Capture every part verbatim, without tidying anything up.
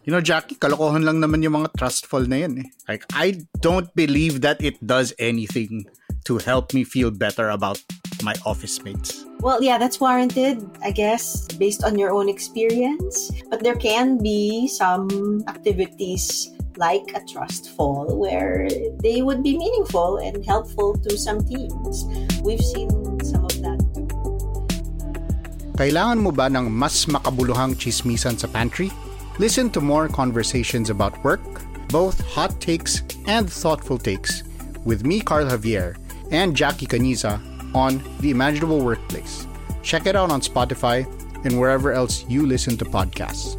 You know, Jackie, kalokohan lang naman yung mga trust fall na yan eh. Like, I don't believe that it does anything to help me feel better about my office mates. Well, yeah, that's warranted, I guess, based on your own experience. But there can be some activities like a trust fall where they would be meaningful and helpful to some teams. We've seen some of that too. Kailangan mo ba ng mas makabuluhang chismisan sa pantry? Listen to more conversations about work, both hot takes and thoughtful takes, with me, Carl Javier, and Jackie Caniza on The Imaginable Workplace. Check it out on Spotify and wherever else you listen to podcasts.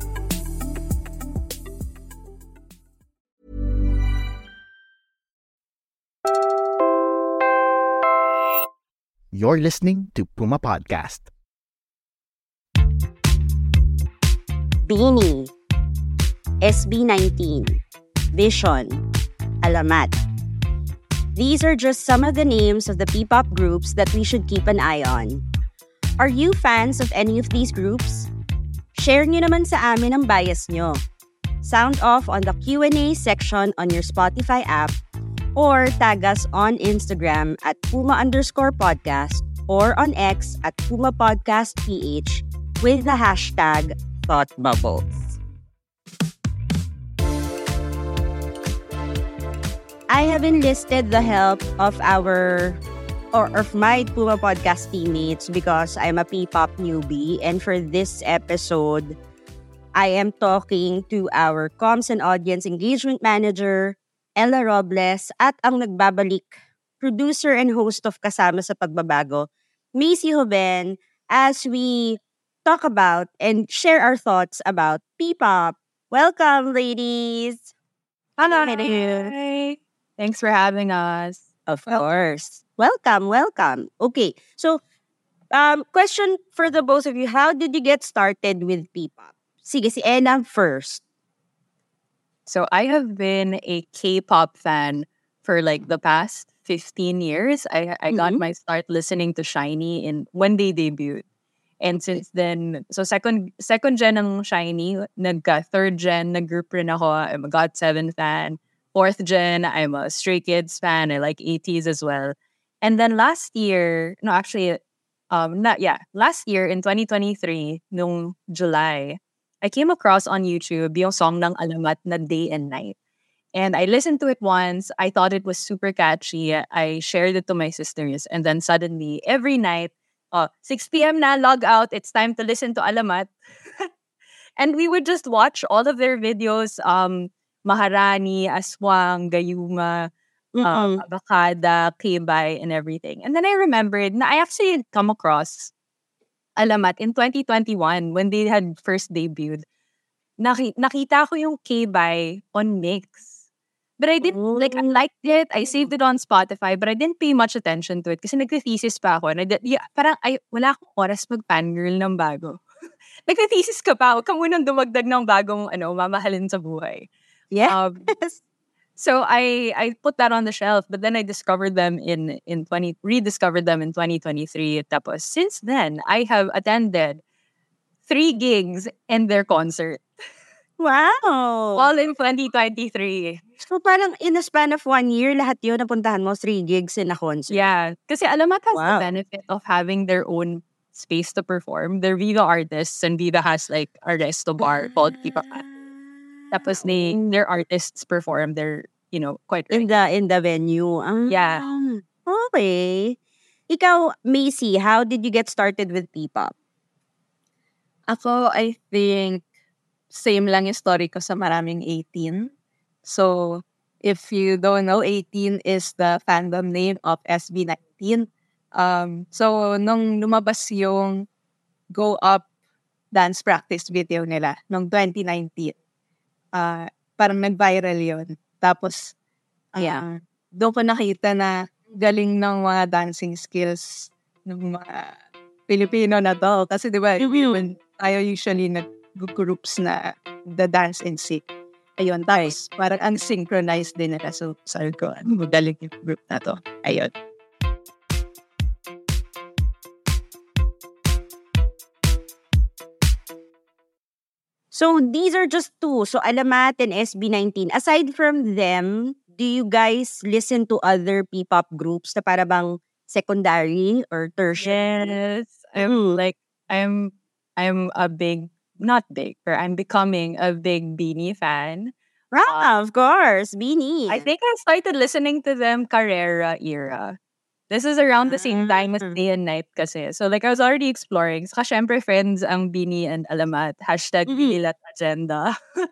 You're listening to Puma Podcast. Beanie, S B nineteen, Vision, Alamat. These are just some of the names of the P-pop groups that we should keep an eye on. Are you fans of any of these groups? Share nyo naman sa amin ang bias nyo. Sound off on the Q and A section on your Spotify app or tag us on Instagram at Puma underscore podcast or on X at Puma Podcast P H with the hashtag ThoughtBubbles. I have enlisted the help of our or of my Puma Podcast teammates because I'm a P-pop newbie, and for this episode, I am talking to our Comms and Audience Engagement Manager, Ella Robles, at ang nagbabalik, producer and host of Kasama sa Pagbabago, Macy Hoben, as we talk about and share our thoughts about P-pop. Welcome, ladies! Hello! Hi! Thanks for having us. Of course. Welcome, welcome. Okay, so um, question for the both of you. How did you get started with P-pop? Sige, si Ena first. So I have been a K-pop fan for like the past fifteen years. I I got Mhm. my start listening to SHINee in when they debuted. And since then, so second second gen ng SHINee, nagka third gen, nag-group rin ako. I'm a got seven fan. Fourth gen, I'm a Stray Kids fan. I like eighties as well. And then last year, no, actually, um, not yeah, last year in twenty twenty-three, nung July, I came across on YouTube yung song ng Alamat na Day and Night. And I listened to it once. I thought it was super catchy. I shared it to my sisters. And then suddenly, every night, uh, six p.m. na, log out. It's time to listen to Alamat. And we would just watch all of their videos. Um, Maharani, Aswang, Gayuma, uh, Mm-mm. Abakada, K-Bay, and everything. And then I remembered na I actually had come across Alamat in twenty twenty-one when they had first debuted. Naki- nakita ko yung K-Bay on Mix. But I didn't, like, I liked it. I saved it on Spotify, but I didn't pay much attention to it kasi nagte-thesis pa ako. And I did, yeah, parang ay, wala akong oras mag-fangirl ng bago. Nagte-thesis ka pa, huwag ka munang dumagdag ng bagong ano, mamahalin sa buhay. Yes. Um, so I I put that on the shelf, but then I discovered them in in twenty rediscovered them in twenty twenty-three. Tapos since then, I have attended three gigs and their concert Wow. all in twenty twenty-three. So parang in a span of one year, lahat yun napuntahan mo, three gigs in a concert. Yeah, kasi Alamat has Wow. the benefit of having their own space to perform. They're Viva artists, and Viva has like a resto bar called Pipa. Tapos they, their artists perform. They're, you know, quite In the in the venue. Ah, Yeah. Okay. Ikaw, Macy, how did you get started with P-pop? Ako, I think, same lang yung story ko sa Maraming eighteen. So, if you don't know, eighteen is the fandom name of S B nineteen. Um, so, nung lumabas yung Go Up dance practice video nila, nung twenty nineteen, uh, parang nag-viral yun. Tapos, uh, Yeah. doon ko nakita na galing ng mga dancing skills ng mga Pilipino na to. Kasi di ba, Mhm. when tayo usually nag-groups na the dance and sing. Ayun, tapos parang ang synchronized din nila. So, sabi ko, ano, magaling yung group na to. Ayun. So these are just two. So Alamat and S B nineteen. Aside from them, do you guys listen to other P-pop groups na para bang secondary or tertiary? Yes, I'm Mm. like I'm I'm a big not big, but I'm becoming a big Beanie fan. Ah, of course, Beanie. I think I started listening to them Carrera era. This is around the same time as Ah. Day and Night kasi. So like I was already exploring. Saka syempre friends ang Beanie and Alamat. Hashtag Mhm. Binilat Agenda.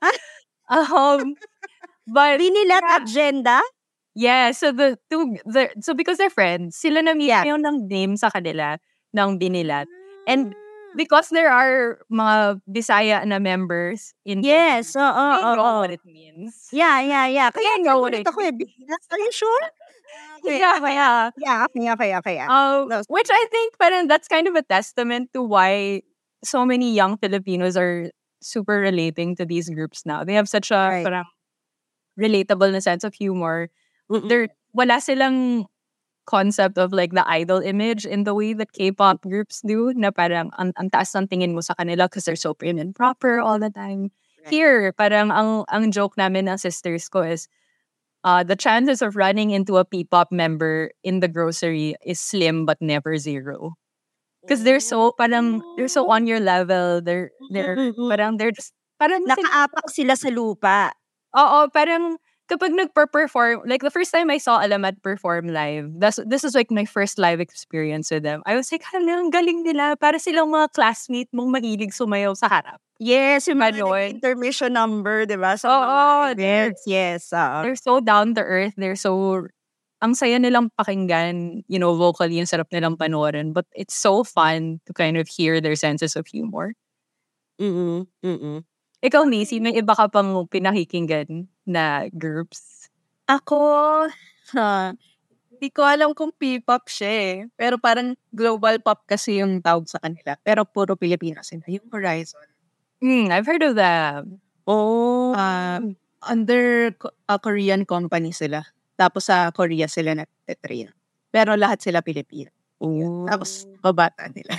um, but Binilat yeah, agenda? yeah, so the two, the, so because they're friends, sila na mismo Yeah. yung nang name sa kanila ng Binilat. And Ah. because there are mga Bisaya na members in this Yes, group, oo, they know oo. what it means. Yeah, yeah, yeah. Kaya They know what nagulat it ako eh. Binilat, are you sure? Okay, Yeah, okay. yeah. Yeah, okay, okay, okay. Yeah. Um, No, which I think parang that's kind of a testament to why so many young Filipinos are super relating to these groups now. They have such a Right. parang relatable na sense of humor. Mm-mm. They're wala silang concept of like the idol image in the way that K-pop groups do na parang ang, ang taas ng tingin mo sa kanila because they're so prim and proper all the time. Right. Here, parang ang, ang joke namin ng sisters ko is uh, the chances of running into a P-pop member in the grocery is slim but never zero. Because they're so parang they're so on your level. They're they're Mm-mm. parang they're just parang sila- Nakaapak sila sa lupa. Oo, parang kapag nagper-perform, like the first time I saw Alamat perform live, that's, this is like my first live experience with them. I was like, hala, ang galing nila. Para silang mga classmate mong mahilig sumayaw sa harap. Yes, yung mga Ganon. intermission number, di ba? Sa Oo, mga they're- events. Yes, oo. They're so down to earth. They're so, ang saya nilang pakinggan, you know, vocally, ang sarap nilang panoorin. But it's so fun to kind of hear their senses of humor. Mm-mm, mm-mm. Ikaw, Macy, may iba ka pang pinakikinggan na groups? Ako, ha, di ko alam kung P-pop siya eh. Pero parang global pop kasi yung tawag sa kanila. Pero puro Pilipino sila. Yung Horizon. Hmm, I've heard of them. Oh. Ah, under ko- a Korean company sila. Tapos sa Korea sila nag-train. Pero lahat sila Pilipino. Oh. Tapos babata nila.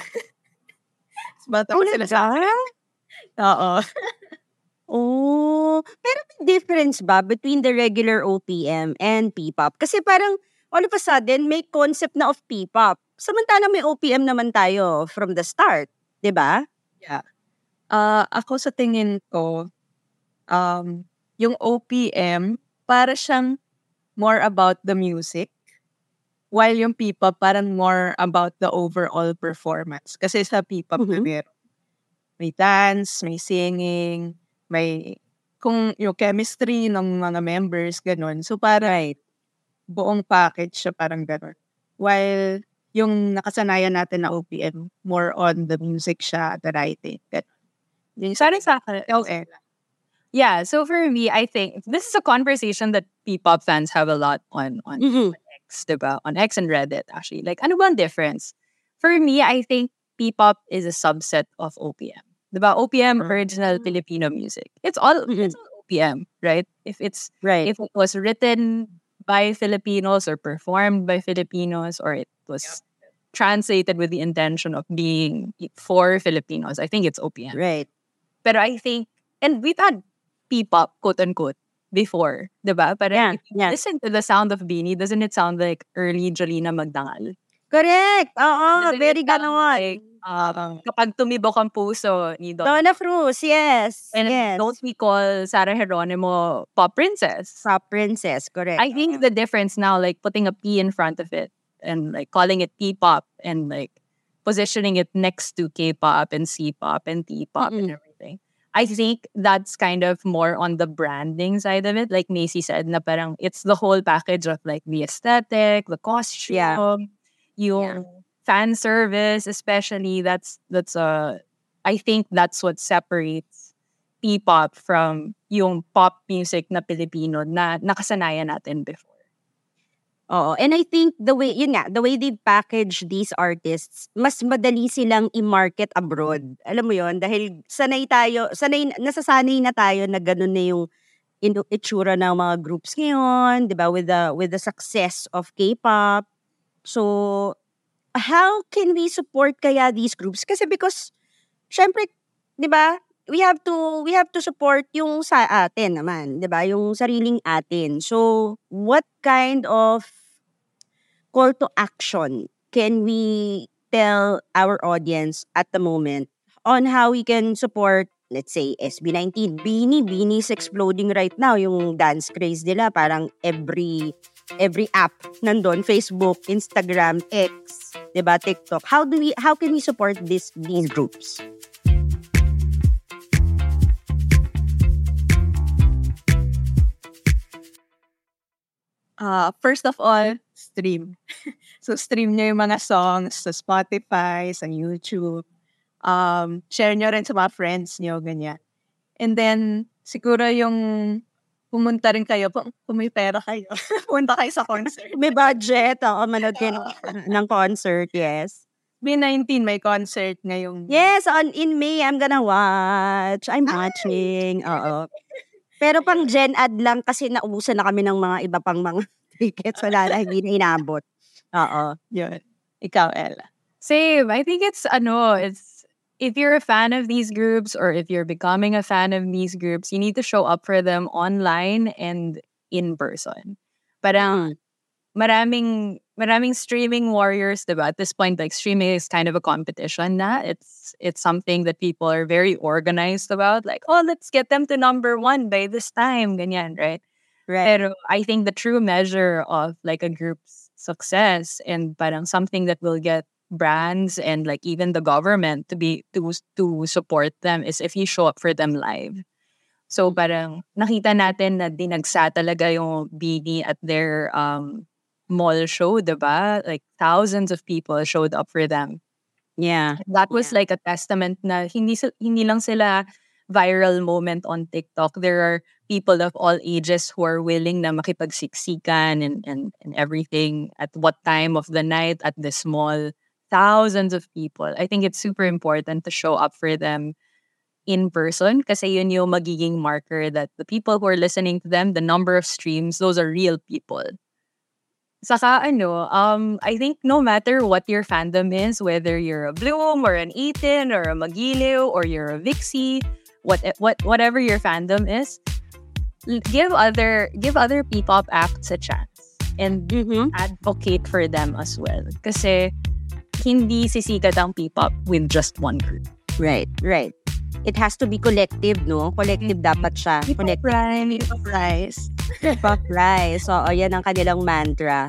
Bata Oh, pa sila sa akin. Oo. Oh, pero may difference ba between the regular O P M and P-pop? Kasi parang all of a sudden may concept na of P-pop. Samantala may O P M naman tayo from the start, 'di ba? Ah, ako sa tingin ko, um, yung O P M, para siyang more about the music. While yung P-pop, parang more about the overall performance. Kasi sa P-pop, Mhm. meron may dance, may singing, may kung yung chemistry ng mga members, ganun. So, parang buong package siya, parang ganun. While yung nakasanayan natin na O P M, more on the music siya, the writing. Ganun. Yun yung Parang sa akin, Ikaw, Ella. yeah, so for me, I think this is a conversation that P-pop fans have a lot on on Mhm. X, diba? On X and Reddit, actually. Like, ano ba ang difference? For me, I think P-pop is a subset of O P M. Diba? O P M, original Filipino music. It's all, Mhm. it's all O P M, right? If it's, Right. if it was written by Filipinos or performed by Filipinos or it was translated with the intention of being for Filipinos, I think it's O P M. Right. Pero I think, and we've had P-pop, quote-unquote, before, diba? Pero Yeah, if you yeah. listen to the sound of Beanie, doesn't it sound like early Jolina Magdangal? Correct. Oo, Doesn't very it sound ganon. like, um, kapag tumibok ang puso ni Don. Donna Cruz, yes. And yes. don't we call Sarah Geronimo pop princess? Pop princess, correct. I think the difference now, like putting a P in front of it and like calling it P-pop and like positioning it next to K-pop and C-pop and T-pop and Mm-mm. everything. I think that's kind of more on the branding side of it. Like Macy said, na parang it's the whole package of like the aesthetic, the costume, Yeah. yung fan service, especially. That's that's uh I think that's what separates P-pop from yung pop music na Pilipino na nakasanayan natin before. Oo. And I think the way, yun nga, the way they package these artists, mas madali silang i-market abroad. Alam mo yun? Dahil sanay tayo, sanay, nasasanay na tayo na ganun na yung inu- itsura ng mga groups ngayon, di ba? With the, with the success of K-pop. So, how can we support kaya these groups? Kasi because, syempre, di ba, we have to we have to support yung sa atin naman, 'di ba? Yung sariling atin. So, what kind of call to action can we tell our audience at the moment on how we can support, let's say, S B nineteen? Beanie, Beanie is exploding right now. Yung dance craze nila, parang every every app nandun, Facebook, Instagram, X, diba, TikTok. How do we, how can we support this, these groups? Uh, first of all, stream. So, stream nyo yung mga songs sa Spotify, sa YouTube. Um, share nyo rin sa mga friends nyo, ganyan. And then, siguro yung pumunta rin kayo, kung may pera kayo, pumunta kayo sa concert. May budget, ako manood kayo ng, ng concert, yes. B nineteen, may concert ngayong... Yes, on in May, I'm gonna watch. I'm watching, oo. Pero pang Gen Ad lang kasi naubusan na kami ng mga iba pang mga tickets. Wala na, hindi na inabot. Oo. Yun. Ikaw, Ella. Same. I think it's, ano, it's, if you're a fan of these groups or if you're becoming a fan of these groups, you need to show up for them online and in person. Parang maraming, maraming streaming warriors, diba? At this point, like, streaming is kind of a competition na. It's, it's something that people are very organized about. Like, oh, let's get them to number one by this time. Ganyan, right? Right. Pero I think the true measure of, like, a group's success and parang something that will get brands and, like, even the government to be to to support them is if you show up for them live. So parang nakita natin na dinagsa talaga yung Beanie at their um mall show, diba? Like, thousands of people showed up for them. Yeah. That was Yeah. like a testament na hindi sil- hindi lang sila viral moment on TikTok. There are people of all ages who are willing na makipagsiksikan and and and everything at what time of the night at this mall. Thousands of people. I think it's super important to show up for them in person kasi yun yung magiging marker that the people who are listening to them, the number of streams, those are real people. Saka ano, um, I think no matter what your fandom is, whether you're a Bloom or an Eton or a Magiliw or you're a Vixie, what what whatever your fandom is, l- give other give other P-pop acts a chance and Mhm. advocate for them as well. Kasi hindi sisikat ang P-pop with just one group. Right, right. It has to be collective, no? Collective dapat siya. Collective. Prime, Price. Pop Rise. Oo, yan ang kanilang mantra.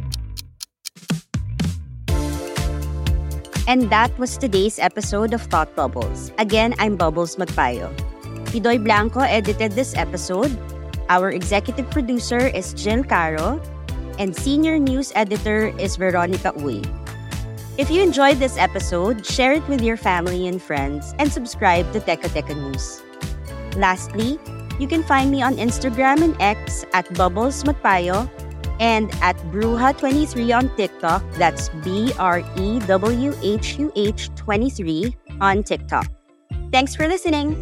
And that was today's episode of Thought Bubbles. Again, I'm Bubbles Magpayo. Pidoy Blanco edited this episode. Our executive producer is Jill Caro. And senior news editor is Veronica Uy. If you enjoyed this episode, share it with your family and friends and subscribe to Teka Teka News. Lastly, you can find me on Instagram and X at Bubbles Magpayo and at Bruha twenty-three on TikTok. That's B R E W H U H twenty-three on TikTok. Thanks for listening.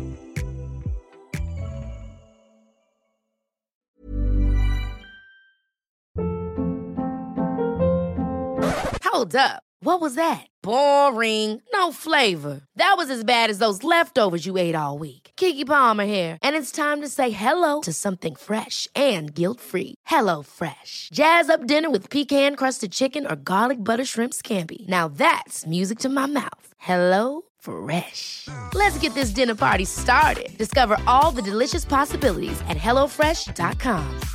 Hold up. What was that? Boring. No flavor. That was as bad as those leftovers you ate all week. Keke Palmer here, and it's time to say hello to something fresh and guilt-free. Hello Fresh. Jazz up dinner with pecan-crusted chicken or garlic butter shrimp scampi. Now that's music to my mouth. Hello Fresh. Let's get this dinner party started. Discover all the delicious possibilities at hello fresh dot com.